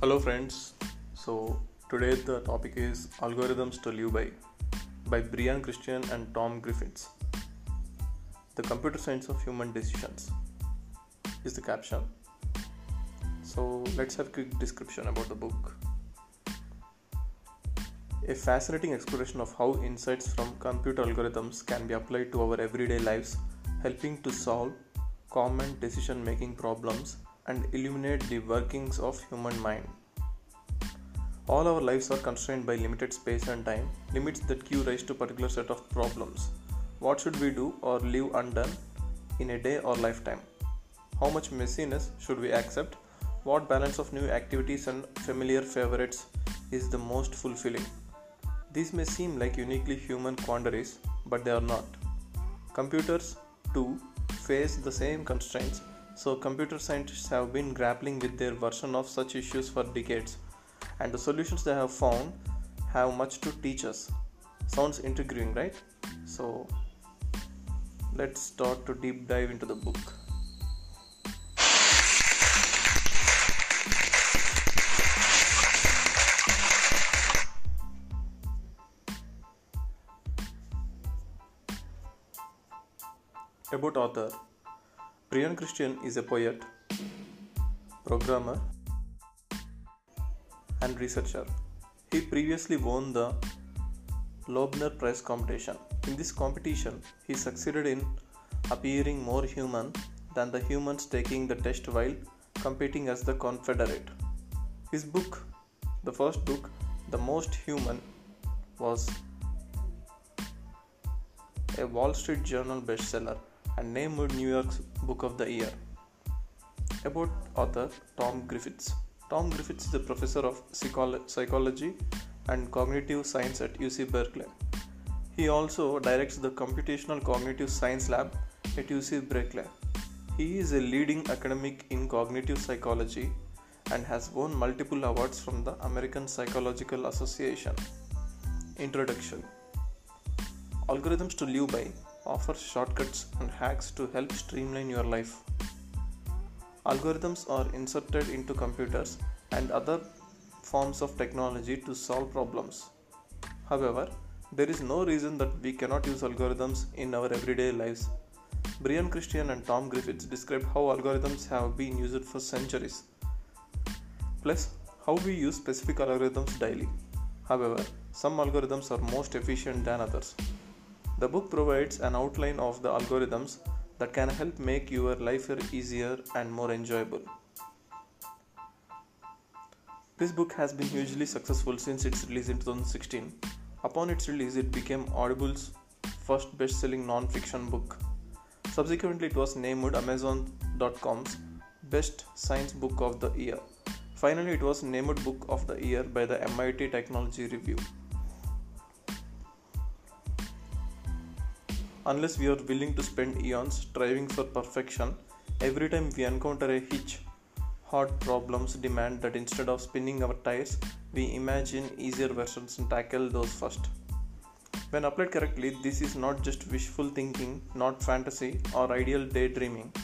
Hello friends. Today the topic is Algorithms to Live by Brian Christian and Tom Griffiths. The Computer Science of Human Decisions is the caption. So let's have a quick description about the book. A fascinating exploration of how insights from computer algorithms can be applied to our everyday lives, helping to solve common decision-making problems and illuminate the workings of human mind. All our lives are constrained by limited space and time, limits that give rise to a particular set of problems. What should we do or leave undone in a day or lifetime? How much messiness should we accept? What balance of new activities and familiar favorites is the most fulfilling? These may seem like uniquely human quandaries, but they are not. Computers, too, face the same constraints, so computer scientists have been grappling with their version of such issues for decades, and the solutions they have found have much to teach us. Sounds intriguing, right? So let's start to deep dive into the book. About author: Brian Christian is a poet, programmer, and researcher. He previously won the Loebner Prize competition. In this competition, he succeeded in appearing more human than the humans taking the test while competing as the Confederate. His book, the first book, The Most Human, was a Wall Street Journal bestseller and named New York's Book of the Year. About author Tom Griffiths. Tom Griffiths is a professor of psychology and cognitive science at UC Berkeley. He also directs the Computational Cognitive Science Lab at UC Berkeley. He is a leading academic in cognitive psychology and has won multiple awards from the American Psychological Association. Introduction. Algorithms to Live By offers shortcuts and hacks to help streamline your life. Algorithms are inserted into computers and other forms of technology to solve problems. However, there is no reason that we cannot use algorithms in our everyday lives. Brian Christian and Tom Griffiths describe how algorithms have been used for centuries, plus how we use specific algorithms daily. However, some algorithms are most efficient than others. The book provides an outline of the algorithms that can help make your life easier and more enjoyable. This book has been hugely successful since its release in 2016. Upon its release, it became Audible's first best-selling non-fiction book. Subsequently, it was named Amazon.com's Best Science Book of the Year. Finally, it was named Book of the Year by the MIT Technology Review. Unless we are willing to spend eons striving for perfection, every time we encounter a hitch, hard problems demand that instead of spinning our tires, we imagine easier versions and tackle those first. When applied correctly, this is not just wishful thinking, not fantasy or ideal daydreaming.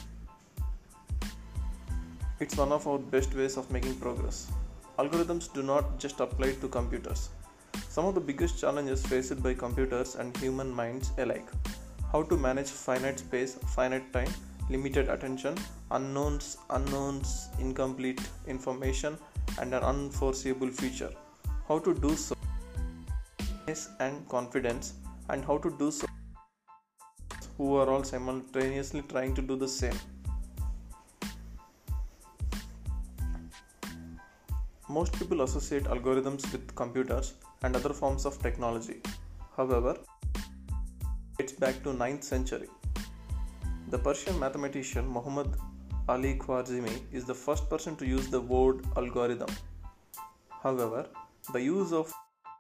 It's one of our best ways of making progress. Algorithms do not just apply to computers. Some of the biggest challenges faced by computers and human minds alike: how to manage finite space, finite time, limited attention, unknowns, incomplete information, and an unforeseeable future. How to do so and confidence, and how to do so who are all simultaneously trying to do the same. Most people associate algorithms with computers and other forms of technology. However, dates back to 9th century. The Persian mathematician Muhammad Ali Khwarizmi is the first person to use the word algorithm. However, the use of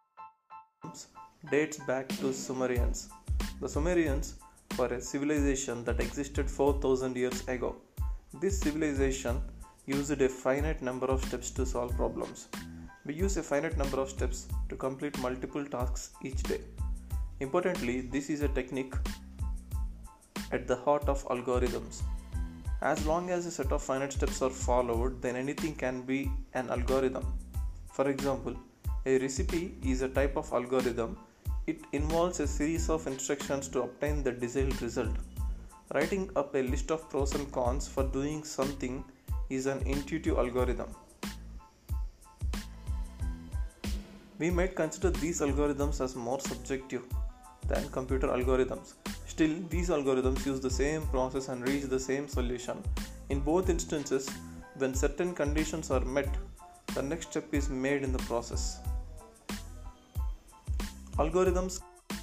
dates back to Sumerians. The Sumerians were a civilization that existed 4,000 years ago. This civilization used a finite number of steps to solve problems. We use a finite number of steps to complete multiple tasks each day. Importantly, this is a technique at the heart of algorithms. As long as a set of finite steps are followed, then anything can be an algorithm. For example, a recipe is a type of algorithm. It involves a series of instructions to obtain the desired result. Writing up a list of pros and cons for doing something is an intuitive algorithm. We might consider these algorithms as more subjective than computer algorithms. Still, these algorithms use the same process and reach the same solution. In both instances, when certain conditions are met, the next step is made in the process. Algorithms,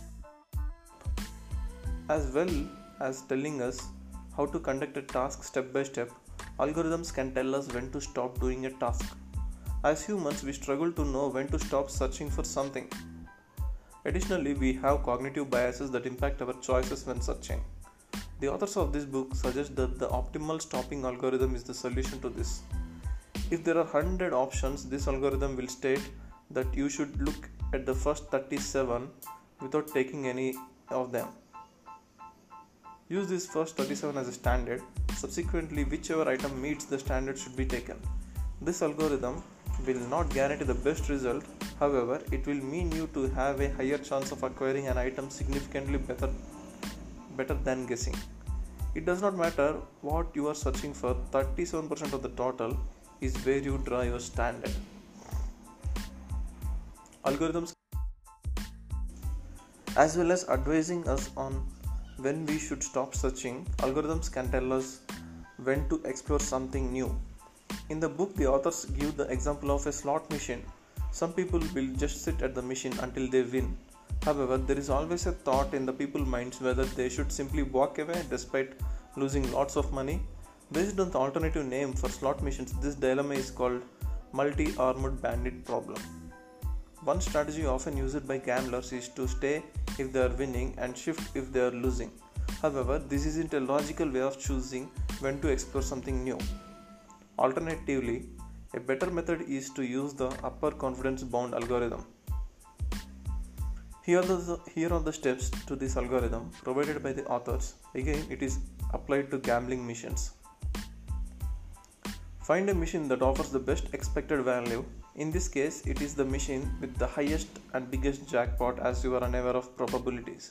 as well as telling us how to conduct a task step by step, algorithms can tell us when to stop doing a task. As humans, we struggle to know when to stop searching for something. Additionally, we have cognitive biases that impact our choices when searching. The authors of this book suggest that the optimal stopping algorithm is the solution to this. If there are 100 options, this algorithm will state that you should look at the first 37 without taking any of them. Use this first 37 as a standard. Subsequently, whichever item meets the standard should be taken. This algorithm will not guarantee the best result. However, it will mean you to have a higher chance of acquiring an item significantly better than guessing. It does not matter what you are searching for, 37% of the total is where you draw your standard. Algorithms, as well as advising us on when we should stop searching, algorithms can tell us when to explore something new. In the book, the authors give the example of a slot machine. Some people will just sit at the machine until they win. However, there is always a thought in the people's minds whether they should simply walk away despite losing lots of money. Based on the alternative name for slot machines, this dilemma is called multi-armed bandit problem. One strategy often used by gamblers is to stay if they are winning and shift if they are losing. However, this isn't a logical way of choosing when to explore something new. Alternatively, a better method is to use the upper confidence bound algorithm. Here are the steps to this algorithm provided by the authors. Again, it is applied to gambling machines. Find a machine that offers the best expected value. In this case, it is the machine with the highest and biggest jackpot, as you are unaware of probabilities.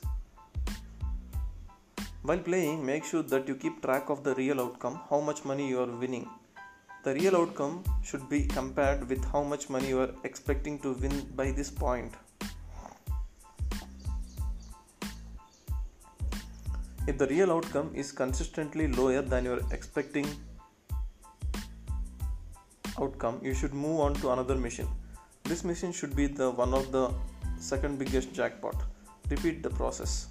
While playing, make sure that you keep track of the real outcome, how much money you are winning. The real outcome should be compared with how much money you are expecting to win by this point. If the real outcome is consistently lower than your expecting outcome, you should move on to another machine. This machine should be the one of the second biggest jackpot. Repeat the process.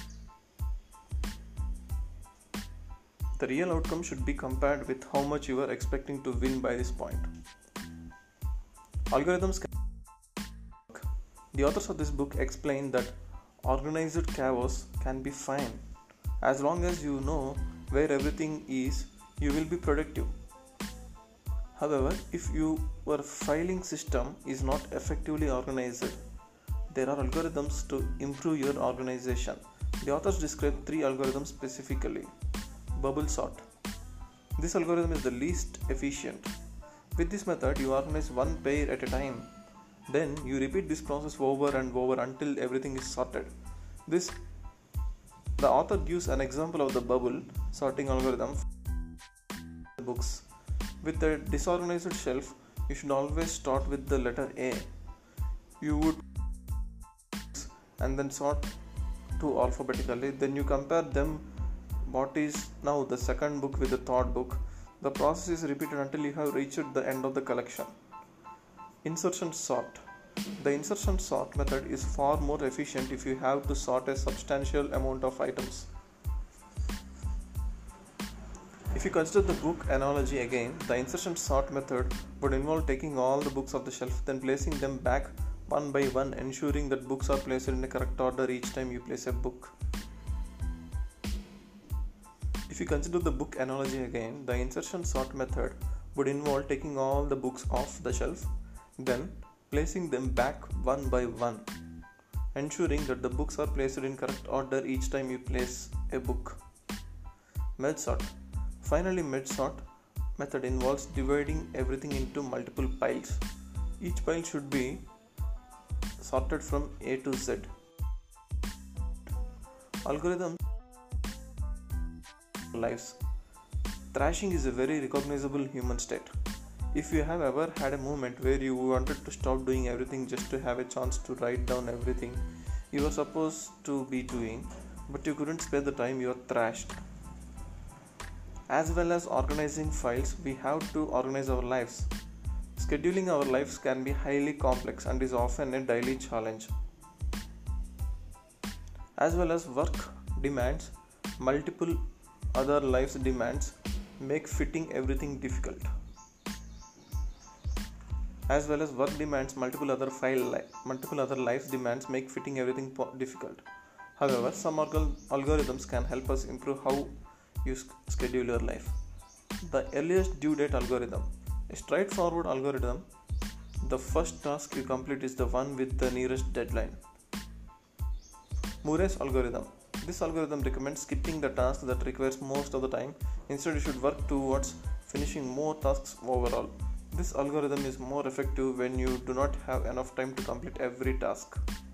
The real outcome should be compared with how much you are expecting to win by this point. Algorithms can work. The authors of this book explain that organized chaos can be fine. As long as you know where everything is, you will be productive. However, if your filing system is not effectively organized, there are algorithms to improve your organization. The authors describe 3 algorithms specifically. Bubble sort. This algorithm is the least efficient. With this method, you organize one pair at a time. Then you repeat this process over and over until everything is sorted. The author gives an example of the bubble sorting algorithm for books. With a disorganized shelf, you should always start with the letter A. You would and then sort to alphabetically. Then you compare them. What is now the second book with the third book. The process is repeated until you have reached the end of the collection. Insertion sort. The insertion sort method is far more efficient if you have to sort a substantial amount of items. If you consider the book analogy again, the insertion sort method would involve taking all the books off the shelf, then placing them back one by one, ensuring that books are placed in the correct order each time you place a book. If you consider the book analogy again, the insertion sort method would involve taking all the books off the shelf, then placing them back one by one, ensuring that the books are placed in correct order each time you place a book. Merge sort. Finally, medsort method involves dividing everything into multiple piles. Each pile should be sorted from A to Z. Algorithm lives. Thrashing is a very recognizable human state. If you have ever had a moment where you wanted to stop doing everything just to have a chance to write down everything you were supposed to be doing, but you couldn't spare the time, you are thrashed. As well as organizing files, we have to organize our lives. Scheduling our lives can be highly complex and is often a daily challenge. As well as work demands, multiple other lives demands make fitting everything difficult. As well as work demands, multiple other lives demands make fitting everything difficult. However, some algorithms can help us improve how you schedule your life. The earliest due date algorithm. A straightforward algorithm. The first task you complete is the one with the nearest deadline. Murray's algorithm. This algorithm recommends skipping the task that requires most of the time. Instead, you should work towards finishing more tasks overall. This algorithm is more effective when you do not have enough time to complete every task.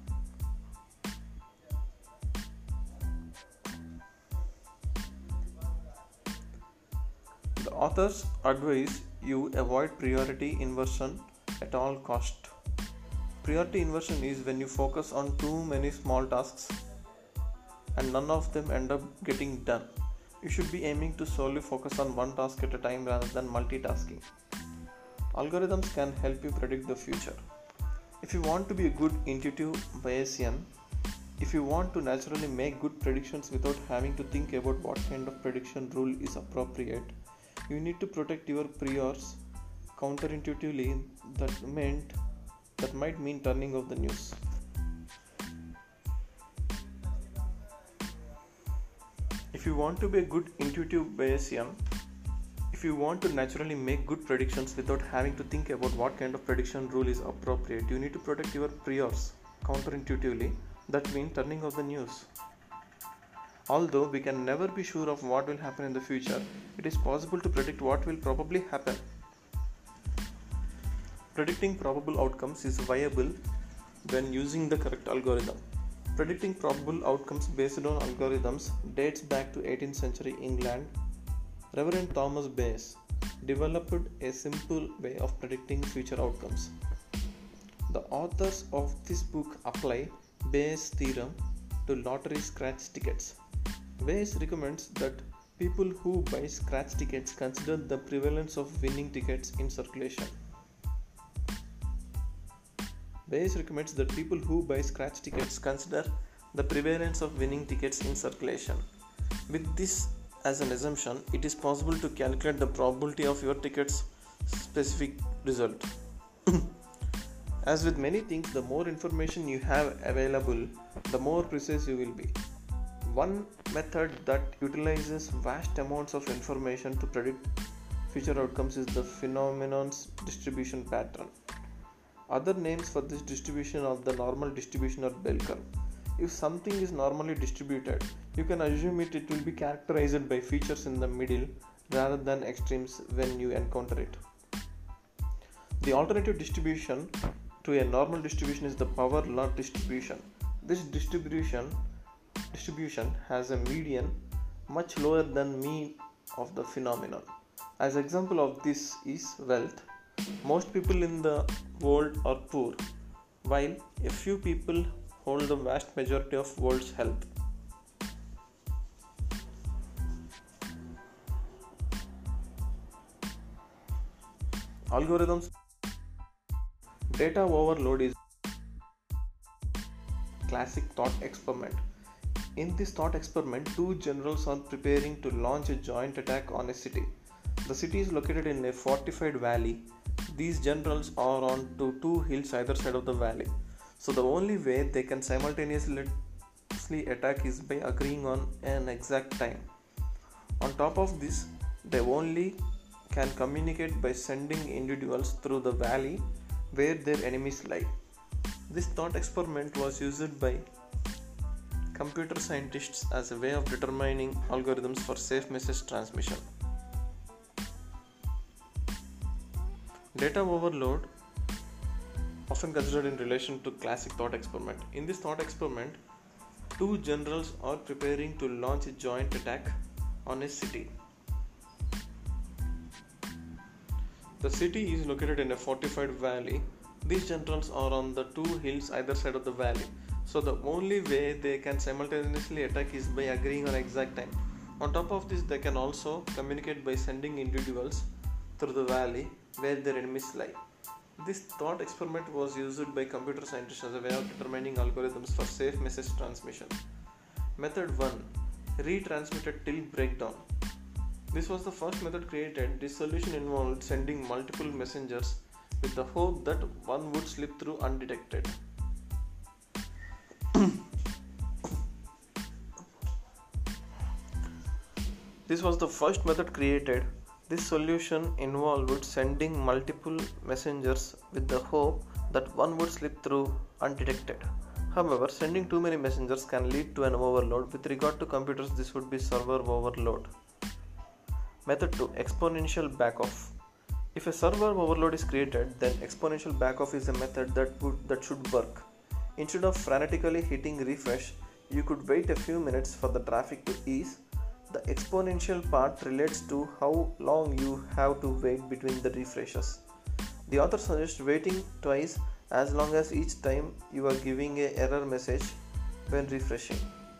The authors advise you avoid priority inversion at all cost. Priority inversion is when you focus on too many small tasks and none of them end up getting done. You should be aiming to solely focus on one task at a time rather than multitasking. Algorithms can help you predict the future. If you want to be a good intuitive Bayesian, if you want to naturally make good predictions without having to think about what kind of prediction rule is appropriate, you need to protect your priors. Counterintuitively, that might mean turning off the news. If you want to be a good intuitive Bayesian, if you want to naturally make good predictions without having to think about what kind of prediction rule is appropriate, you need to protect your priors. Counterintuitively, that means turning off the news. Although we can never be sure of what will happen in the future, it is possible to predict what will probably happen. Predicting probable outcomes is viable when using the correct algorithm. Predicting probable outcomes based on algorithms dates back to 18th century England. Reverend Thomas Bayes developed a simple way of predicting future outcomes. The authors of this book apply Bayes' theorem to lottery scratch tickets. Bayes recommends that people who buy scratch tickets consider the prevalence of winning tickets in circulation. Bayes recommends that people who buy scratch tickets consider the prevalence of winning tickets in circulation. With this as an assumption, it is possible to calculate the probability of your ticket's specific result. As with many things, the more information you have available, the more precise you will be. One method that utilizes vast amounts of information to predict future outcomes is the phenomenon's distribution pattern. Other names for this distribution of the normal distribution are bell curve. If something is normally distributed, you can assume it will be characterized by features in the middle rather than extremes when you encounter it. The alternative distribution to a normal distribution is the power law distribution. This distribution has a median much lower than mean of the phenomenon. As example of this is wealth. Most people in the world are poor, while a few people hold the vast majority of world's health. Algorithms. Data overload is a classic thought experiment. In this thought experiment, two generals are preparing to launch a joint attack on a city. The city is located in a fortified valley. These generals are on two hills either side of the valley. So the only way they can simultaneously attack is by agreeing on an exact time. On top of this, they only can communicate by sending individuals through the valley where their enemies lie. This thought experiment was used by computer scientists as a way of determining algorithms for safe message transmission. Data overload, often considered in relation to classic thought experiment. In this thought experiment, two generals are preparing to launch a joint attack on a city. The city is located in a fortified valley. These generals are on the two hills either side of the valley. So the only way they can simultaneously attack is by agreeing on exact time. On top of this, they can also communicate by sending individuals through the valley where their enemies lie. This thought experiment was used by computer scientists as a way of determining algorithms for safe message transmission. Method 1. Retransmitted till breakdown. This was the first method created. This solution involved sending multiple messengers with the hope that one would slip through undetected. This was the first method created. This solution involved sending multiple messengers with the hope that one would slip through undetected. However, sending too many messengers can lead to an overload. With regard to computers, this would be server overload. Method 2. Exponential backoff. If a server overload is created, then exponential backoff is a method that should work. Instead of frantically hitting refresh, you could wait a few minutes for the traffic to ease. The exponential part relates to how long you have to wait between the refreshes. The author suggests waiting twice as long as each time you are giving an error message when refreshing.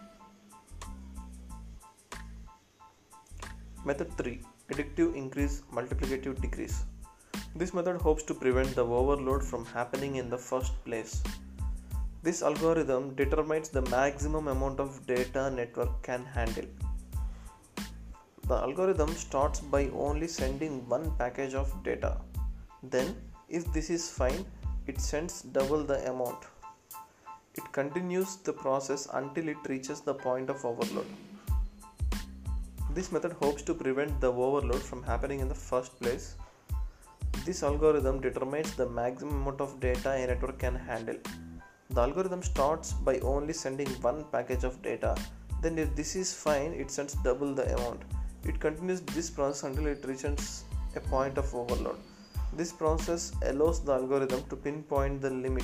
Method 3. Additive increase, multiplicative decrease. This method hopes to prevent the overload from happening in the first place. This algorithm determines the maximum amount of data network can handle. The algorithm starts by only sending one package of data. Then, if this is fine, it sends double the amount. It continues the process until it reaches the point of overload. This method hopes to prevent the overload from happening in the first place. This algorithm determines the maximum amount of data a network can handle. The algorithm starts by only sending one package of data. Then, if this is fine, it sends double the amount. It continues this process until it reaches a point of overload. This process allows the algorithm to pinpoint the limit.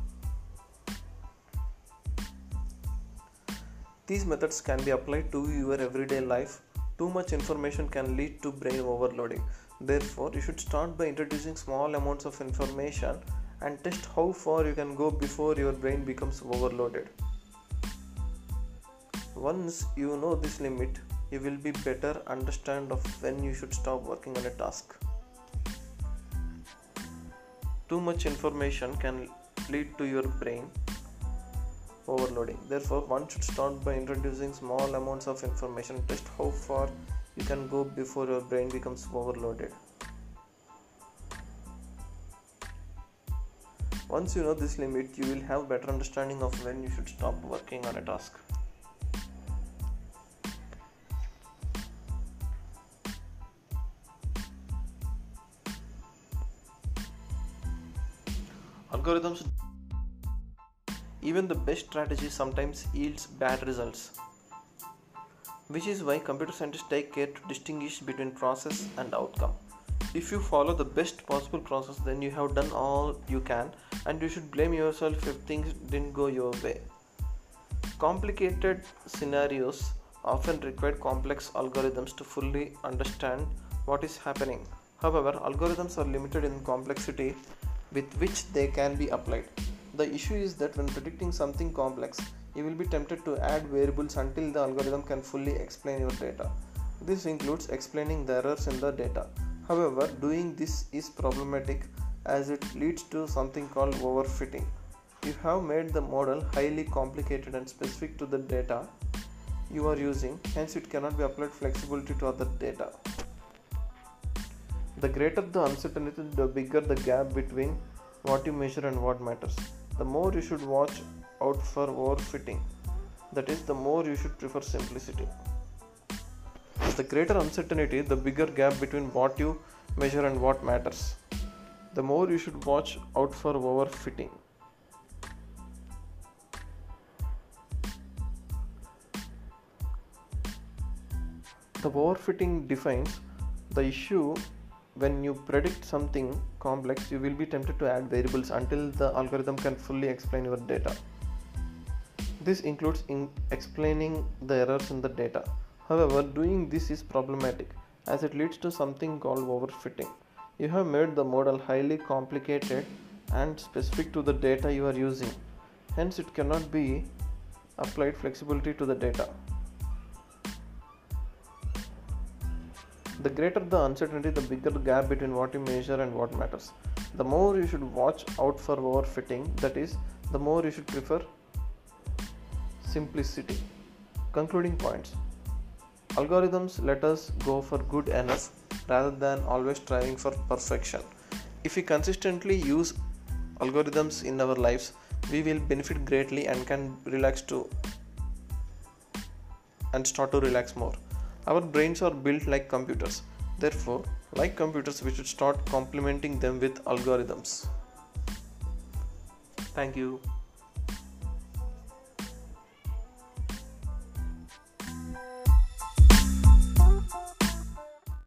These methods can be applied to your everyday life. Too much information can lead to brain overloading. Therefore, you should start by introducing small amounts of information and test how far you can go before your brain becomes overloaded. Once you know this limit, you will be better understand of when you should stop working on a task. Too much information can lead to your brain overloading. Therefore, one should start by introducing small amounts of information and test how far you can go before your brain becomes overloaded. Once you know this limit, you will have better understanding of when you should stop working on a task. Algorithms. Even the best strategy sometimes yields bad results, which is why computer scientists take care to distinguish between process and outcome. If you follow the best possible process, then you have done all you can, and you should blame yourself if things didn't go your way. Complicated scenarios often require complex algorithms to fully understand what is happening. However, algorithms are limited in complexity with which they can be applied. The issue is that when predicting something complex, you will be tempted to add variables until the algorithm can fully explain your data. This includes explaining the errors in the data. However, doing this is problematic as it leads to something called overfitting. You have made the model highly complicated and specific to the data you are using, hence it cannot be applied flexibility to other data. The greater the uncertainty, the bigger the gap between what you measure and what matters. The more you should watch out for overfitting. That is, the more you should prefer simplicity. The greater uncertainty, the bigger gap between what you measure and what matters. The more you should watch out for overfitting. The overfitting defines the issue when you predict something complex, you will be tempted to add variables until the algorithm can fully explain your data. This includes explaining the errors in the data. However, doing this is problematic as it leads to something called overfitting. You have made the model highly complicated and specific to the data you are using. Hence, it cannot be applied flexibility to the data. The greater the uncertainty, the bigger the gap between what you measure and what matters. The more you should watch out for overfitting, that is, the more you should prefer simplicity. Concluding points. Algorithms let us go for good enough rather than always striving for perfection. If we consistently use algorithms in our lives, we will benefit greatly and can start to relax more. Our brains are built like computers. Therefore, like computers, we should start complementing them with algorithms. Thank you.